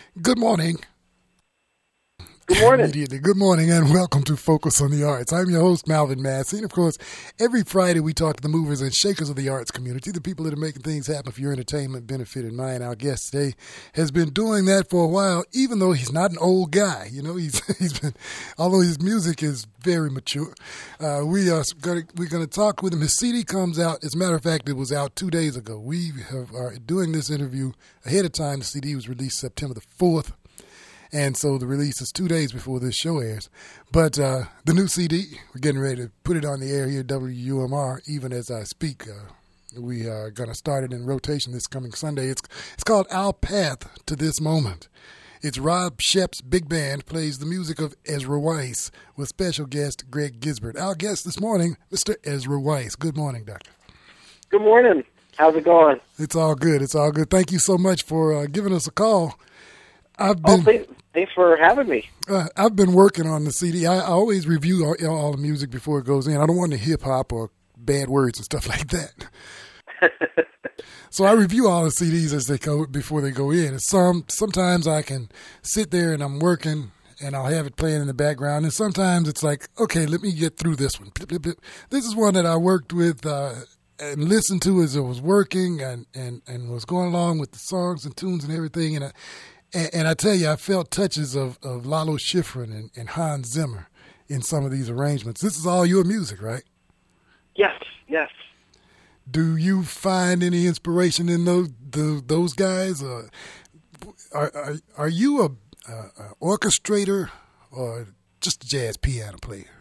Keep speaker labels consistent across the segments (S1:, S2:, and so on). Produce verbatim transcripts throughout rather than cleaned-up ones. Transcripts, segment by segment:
S1: Good morning.
S2: Good morning.
S1: Immediately. Good morning and welcome to Focus on the Arts. I'm your host, Malvin Massey. And of course, every Friday we talk to the movers and shakers of the arts community, the people that are making things happen for your entertainment, benefit, and mine. Our guest today has been doing that for a while, even though he's not an old guy. You know, he's he's been, although his music is very mature. Uh, we are gonna, we're going to talk with him. His C D comes out. As a matter of fact, it was out two days ago. We have, are doing this interview ahead of time. The C D was released September the fourth. And so the release is two days before this show airs. But uh, the new C D, we're getting ready to put it on the air here at W U M R, even as I speak. Uh, we are going to start it in rotation this coming Sunday. It's it's called Our Path to This Moment. It's Rob Shep's big band plays the music of Ezra Weiss with special guest Greg Gisbert. Our guest this morning, Mister Ezra Weiss. Good morning, Doctor.
S2: Good morning. How's it going?
S1: It's all good. It's all good. Thank you so much for uh, giving us a call. I've been,
S2: oh, thanks, thanks for having me.
S1: Uh, I've been working on the C D. I, I always review all, all the music before it goes in. I don't want any hip-hop or bad words and stuff like that. So I review all the C Ds as they go before they go in. And some Sometimes I can sit there and I'm working and I'll have it playing in the background. And sometimes it's like, okay, let me get through this one. This is one that I worked with uh, and listened to as I was working and, and, and was going along with the songs and tunes and everything. And I, And, and I tell you, I felt touches of, of Lalo Schifrin and, and Hans Zimmer in some of these arrangements. This is all your music, right?
S2: Yes, yes.
S1: Do you find any inspiration in those the, those guys? Uh, are, are are you a, a, a orchestrator or just a jazz piano player?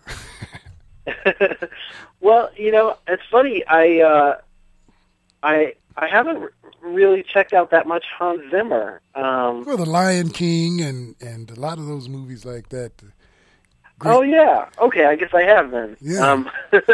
S2: Well, you know, it's funny. I uh, I I haven't really checked out that much Hans Zimmer. Um,
S1: well, The Lion King and, and a lot of those movies like that. Great.
S2: Oh, yeah. Okay, I guess I have then.
S1: Yeah.
S2: Um,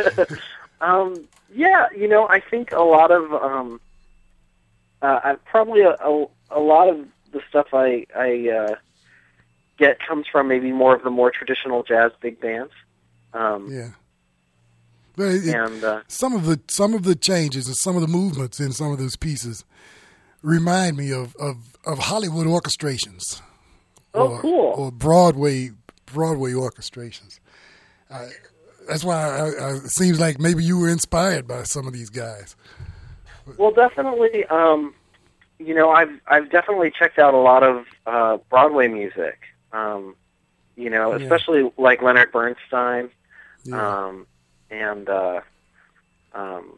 S2: um, yeah, you know, I think a lot of, um, uh, I, probably a, a, a lot of the stuff I, I uh, get comes from maybe more of the more traditional jazz big bands. Um,
S1: yeah. But it,
S2: and uh,
S1: some of the some of the changes and some of the movements in some of those pieces remind me of, of, of Hollywood orchestrations.
S2: Oh,
S1: or,
S2: cool!
S1: Or Broadway Broadway orchestrations. Uh, that's why I, I, it seems like maybe you were inspired by some of these guys.
S2: Well, definitely. Um, you know, I've I've definitely checked out a lot of uh, Broadway music. Um, you know, especially yeah. like Leonard Bernstein.
S1: Yeah.
S2: Um, and uh, um,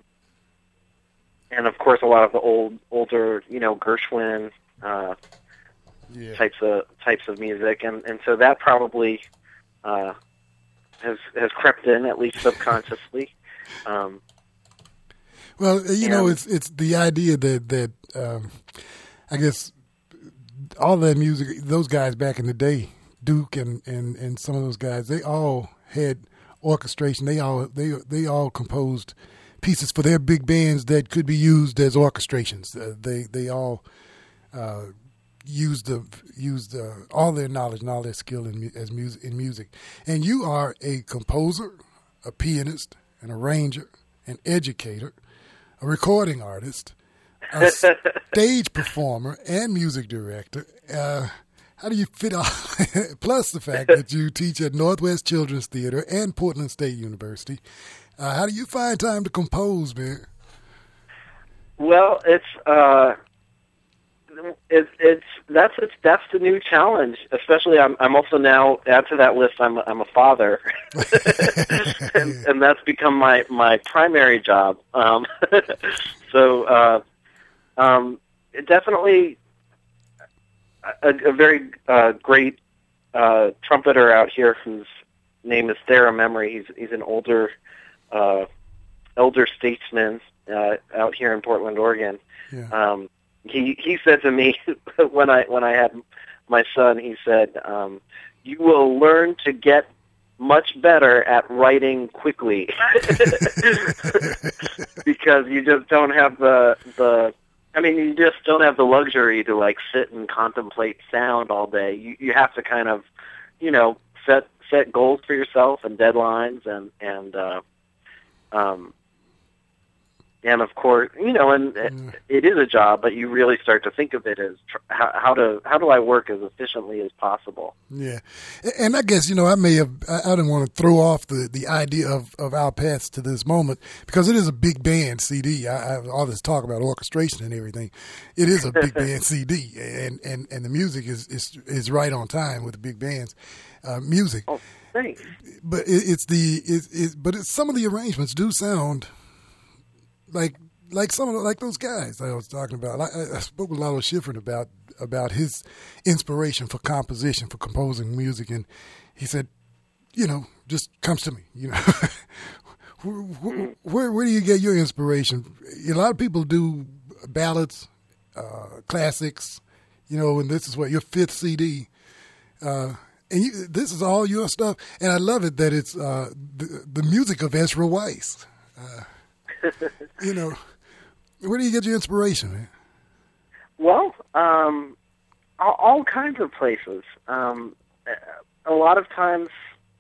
S2: and of course a lot of the old, older, you know, Gershwin uh,
S1: yeah.
S2: types of types of music, and, and so that probably uh, has has crept in at least subconsciously. Um,
S1: well, you
S2: and,
S1: know, it's it's the idea that that um, I guess all that music, those guys back in the day, Duke and, and, and some of those guys, they all had orchestration. They all they they all composed pieces for their big bands that could be used as orchestrations. Uh, they they all uh, used the used uh, all their knowledge and all their skill in as music in music. And you are a composer, a pianist, an arranger, an educator, a recording artist, a stage performer, and music director. Uh, How do you fit all, plus the fact that you teach at Northwest Children's Theater and Portland State University, uh, how do you find time to compose, man?
S2: Well, it's, uh, it, it's, that's, it's, that's the new challenge, especially I'm, I'm also now, add to that list, I'm, I'm a father, and, and that's become my, my primary job. Um, so, uh, um, it definitely, A, a very uh, great uh, trumpeter out here whose name is Thera Memory. He's he's an older uh, elder statesman uh, out here in Portland, Oregon.
S1: Yeah.
S2: Um, he he said to me when I when I had my son, he said, um, "You will learn to get much better at writing quickly because you just don't have the the." I mean, you just don't have the luxury to, like, sit and contemplate sound all day. You you have to kind of, you know, set set goals for yourself and deadlines and, and uh, um, and of course, you know, and
S1: Yeah.
S2: it is a job, but you really start to think of it as tr- how, how to how do I work as efficiently as possible.
S1: Yeah, and I guess, you know, I may have, I, I didn't want to throw off the, the idea of, of our paths to this moment, because it is a big band C D. I, I all this talk about orchestration and everything. It is a big band C D, and, and, and the music is, is is right on time with the big band's uh, music.
S2: Oh, thanks.
S1: But it, it's the it's, it's but it's, some of the arrangements do sound like like some of the, like those guys I was talking about. I, I spoke with Lalo Schifrin about about his inspiration for composition, for composing music, and he said, you know, just comes to me. You know, where, where where do you get your inspiration? A lot of people do ballads, uh, classics, you know, and this is what your fifth C D. Uh, and you, this is all your stuff, and I love it that it's uh, the, the music of Ezra Weiss. Uh, you know, where do you get your inspiration, man?
S2: Well, um, all, all kinds of places. Um, a lot of times,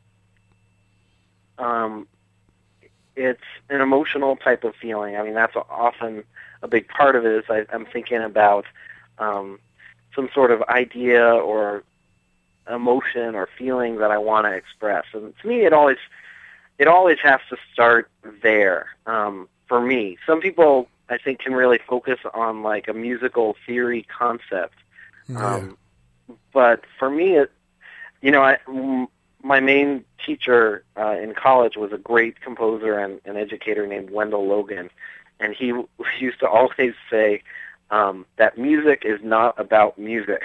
S2: um, it's an emotional type of feeling. I mean, that's often a big part of it. Is I, I'm thinking about um, some sort of idea or emotion or feeling that I want to express, and to me, it always it always has to start there. Um, for me, some people, I think, can really focus on like a musical theory concept.
S1: Yeah.
S2: Um, but for me, it, you know, I, m- my main teacher uh, in college was a great composer and an educator named Wendell Logan, and he w- used to always say um, that music is not about music.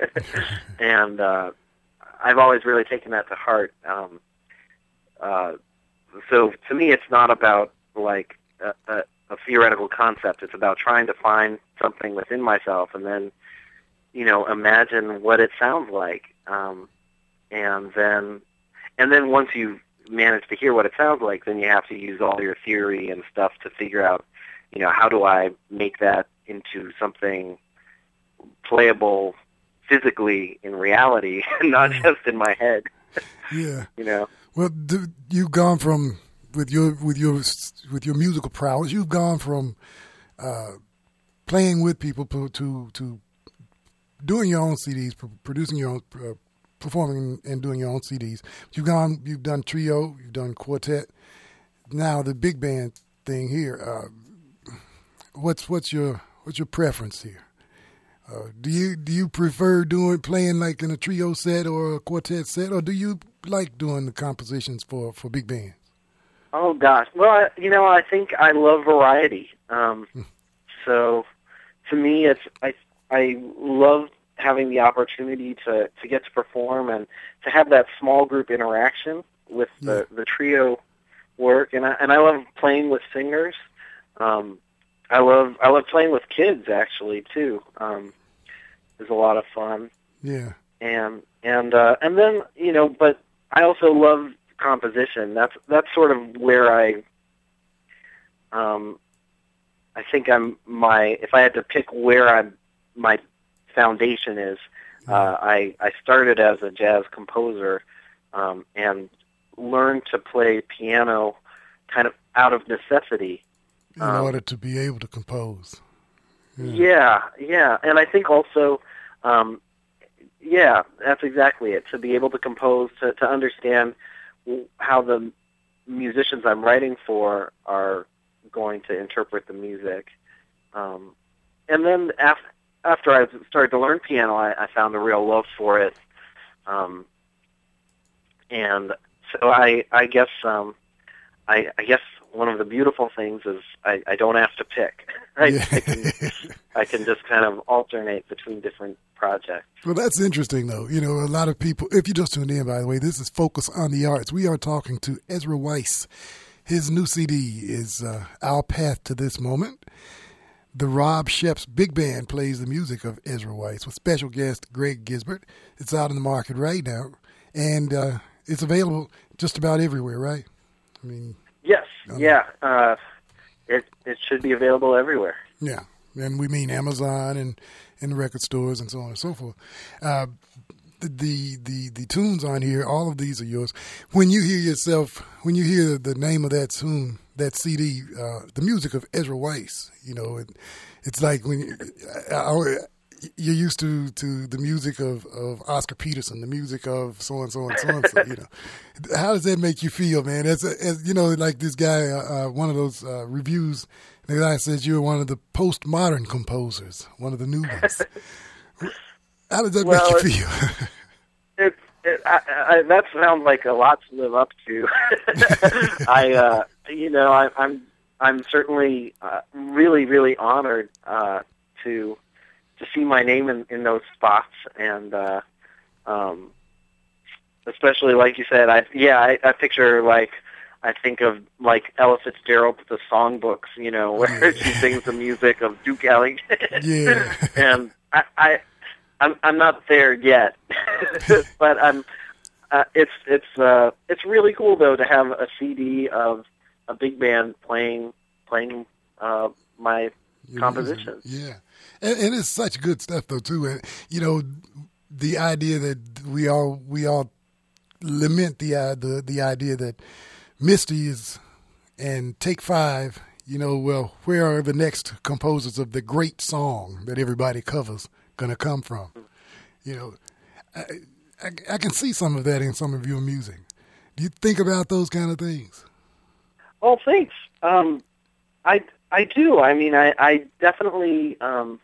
S2: And uh, I've always really taken that to heart. Um, uh, so to me, it's not about like a, a, a theoretical concept. It's about trying to find something within myself and then, you know, imagine what it sounds like. Um, and then, and then once you manage to hear what it sounds like, then you have to use all your theory and stuff to figure out, you know, how do I make that into something playable physically in reality, not just in my head.
S1: Yeah.
S2: You know.
S1: Well, do, you've gone from with your with your with your musical prowess. You've gone from uh, playing with people to to, to doing your own C Ds, producing your own, uh, performing and doing your own C Ds. You've gone. You've done trio. You've done quartet. Now the big band thing here. Uh, what's what's your what's your preference here? Uh, do you do you prefer doing playing like in a trio set or a quartet set, or do you like doing the compositions for, for big bands?
S2: Oh gosh, well, I, you know, I think I love variety. Um, so, to me, it's I I love having the opportunity to, to get to perform and to have that small group interaction with the,
S1: Yeah.
S2: the trio work, and I and I love playing with singers. Um, I love I love playing with kids actually too. Um, it's a lot of fun.
S1: Yeah.
S2: And and uh, and then you know, but I also love composition. That's that's sort of where I um, I think I'm my if I had to pick where I'm my foundation is. Uh, I I started as a jazz composer um, and learned to play piano kind of out of necessity.
S1: In
S2: Um,
S1: order to be able to compose.
S2: Yeah, yeah, and I think also, um, yeah, that's exactly it. To be able to compose, to, to understand how the musicians I'm writing for are going to interpret the music, um, and then after after I started to learn piano, I, I found a real love for it, um, and so I I guess um, I I guess. One of the beautiful things is I, I don't have to pick. I,
S1: Yeah.
S2: I, can, I can just kind of alternate between different projects.
S1: Well, that's interesting, though. You know, a lot of people, if you just tuned in, by the way, this is Focus on the Arts. We are talking to Ezra Weiss. His new C D is uh, Our Path to This Moment. The Rob Sheps Big Band plays the music of Ezra Weiss with special guest Greg Gisbert. It's out in the market right now, and uh, it's available just about everywhere, right? I mean...
S2: Yes, yeah. Uh, it it should be available everywhere.
S1: Yeah, and we mean Amazon and, and record stores and so on and so forth. Uh, the, the the the tunes on here, all of these are yours. When you hear yourself, when you hear the name of that tune, that C D, uh, the music of Ezra Weiss, you know, it, it's like when you, I, I, you're used to, to the music of, of Oscar Peterson, the music of so and so and so and so. You know, how does that make you feel, man? As, as you know, like this guy, uh, uh, one of those uh, reviews, the guy says you're one of the postmodern composers, one of the new ones. How does that
S2: well,
S1: make you feel?
S2: It, it, I, I, that sounds like a lot to live up to. I, uh, you know, I, I'm I'm certainly uh, really really honored uh, to. to see my name in, in those spots, and uh, um, especially like you said, I yeah, I, I picture like I think of like Ella Fitzgerald with the songbooks, you know, where she sings the music of Duke Ellington.
S1: Yeah,
S2: and I, I I'm I'm not there yet, but I'm. Uh, it's it's uh, it's really cool though to have a C D of a big band playing playing uh, my
S1: Your
S2: compositions.
S1: Music. Yeah. And, and it's such good stuff, though, too. And, you know, the idea that we all we all lament the uh, the the idea that Misty is and Take Five. You know, well, where are the next composers of the great song that everybody covers going to come from? You know, I, I I can see some of that in some of your music. Do you think about those kind of things?
S2: Oh, thanks. Um, I I do. I mean, I I definitely. Um,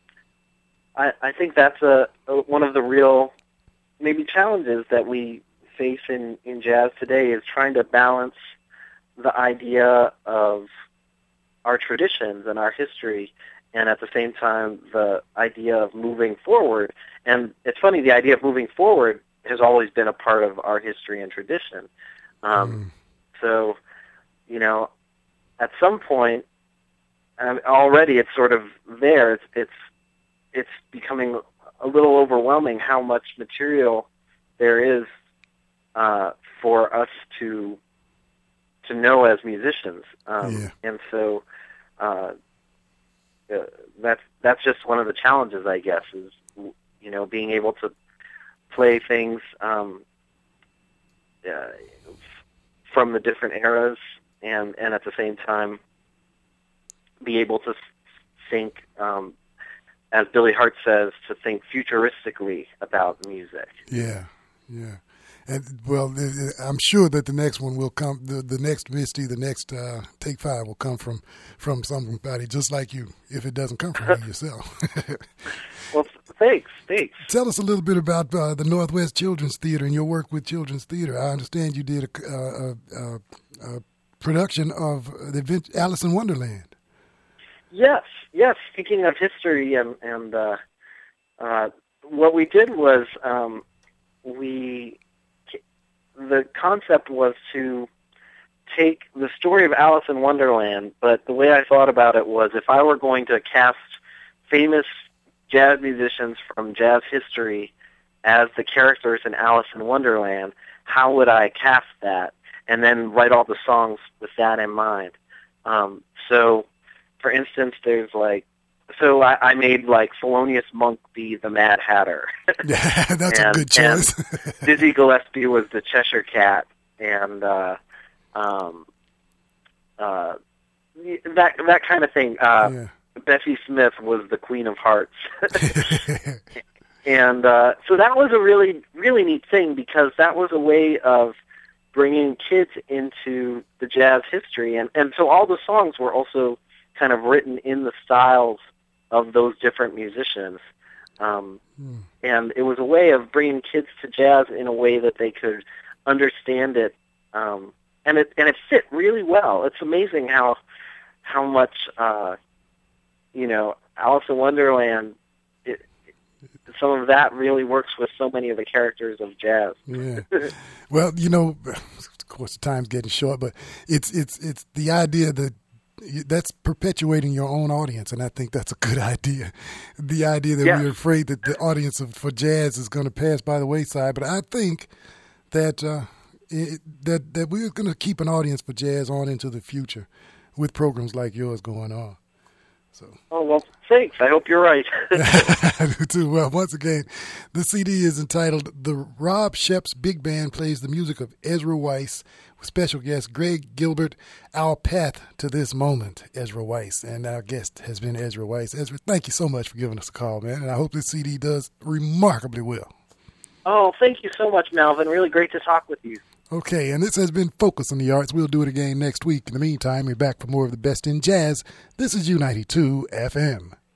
S2: I, I think that's a, a one of the real maybe challenges that we face in, in jazz today is trying to balance the idea of our traditions and our history and at the same time the idea of moving forward. And it's funny, the idea of moving forward has always been a part of our history and tradition. Um, mm. So, you know, at some point, um, already it's sort of there. It's, it's it's becoming a little overwhelming how much material there is uh, for us to to know as musicians, um,
S1: yeah.
S2: and so uh, uh, that's that's just one of the challenges, I guess, is you know being able to play things um, uh, from the different eras, and and at the same time be able to think. Um, As Billy Hart says, to think futuristically about music.
S1: Yeah, yeah. And, well, I'm sure that the next one will come, the, the next Misty, the next uh, Take Five will come from, from somebody just like you, if it doesn't come from you yourself.
S2: Well, thanks, thanks.
S1: Tell us a little bit about uh, the Northwest Children's Theater and your work with Children's Theater. I understand you did a, a, a, a production of the event Alice in Wonderland.
S2: Yes, yes. Speaking of history, and and uh, uh, what we did was um, we the concept was to take the story of Alice in Wonderland, but the way I thought about it was if I were going to cast famous jazz musicians from jazz history as the characters in Alice in Wonderland, how would I cast that, and then write all the songs with that in mind. Um, so. For instance, there's like, so I, I made like Thelonious Monk be the Mad Hatter.
S1: Yeah, that's
S2: and,
S1: a good choice.
S2: Dizzy Gillespie was the Cheshire Cat, and uh, um, uh, that that kind of thing. Uh, yeah. Bessie Smith was the Queen of Hearts, and uh, so that was a really really neat thing because that was a way of bringing kids into the jazz history, and and so all the songs were also kind of written in the styles of those different musicians. Um, mm. And it was a way of bringing kids to jazz in a way that they could understand it. Um, and it and it fit really well. It's amazing how how much, uh, you know, Alice in Wonderland, it, it, some of that really works with so many of the characters of jazz.
S1: Yeah. Well, you know, of course, the time's getting short, but it's it's it's the idea that that's perpetuating your own audience, and I think that's a good idea. The idea that yeah. we're afraid that the audience of, for jazz is going to pass by the wayside, but I think that uh, it, that that we're going to keep an audience for jazz on into the future with programs like yours going on. So.
S2: Oh, well, thanks. I hope you're right.
S1: I do too. Well, once again, the C D is entitled The Rob Sheps Big Band Plays the Music of Ezra Weiss, with special guest Greg Gilbert. Our path to this moment, Ezra Weiss. And our guest has been Ezra Weiss. Ezra, thank you so much for giving us a call, man. And I hope this C D does remarkably well.
S2: Oh, thank you so much, Malvin. Really great to talk with you.
S1: Okay, and this has been Focus on the Arts. We'll do it again next week. In the meantime, we're back for more of the best in jazz. This is U ninety-two F M.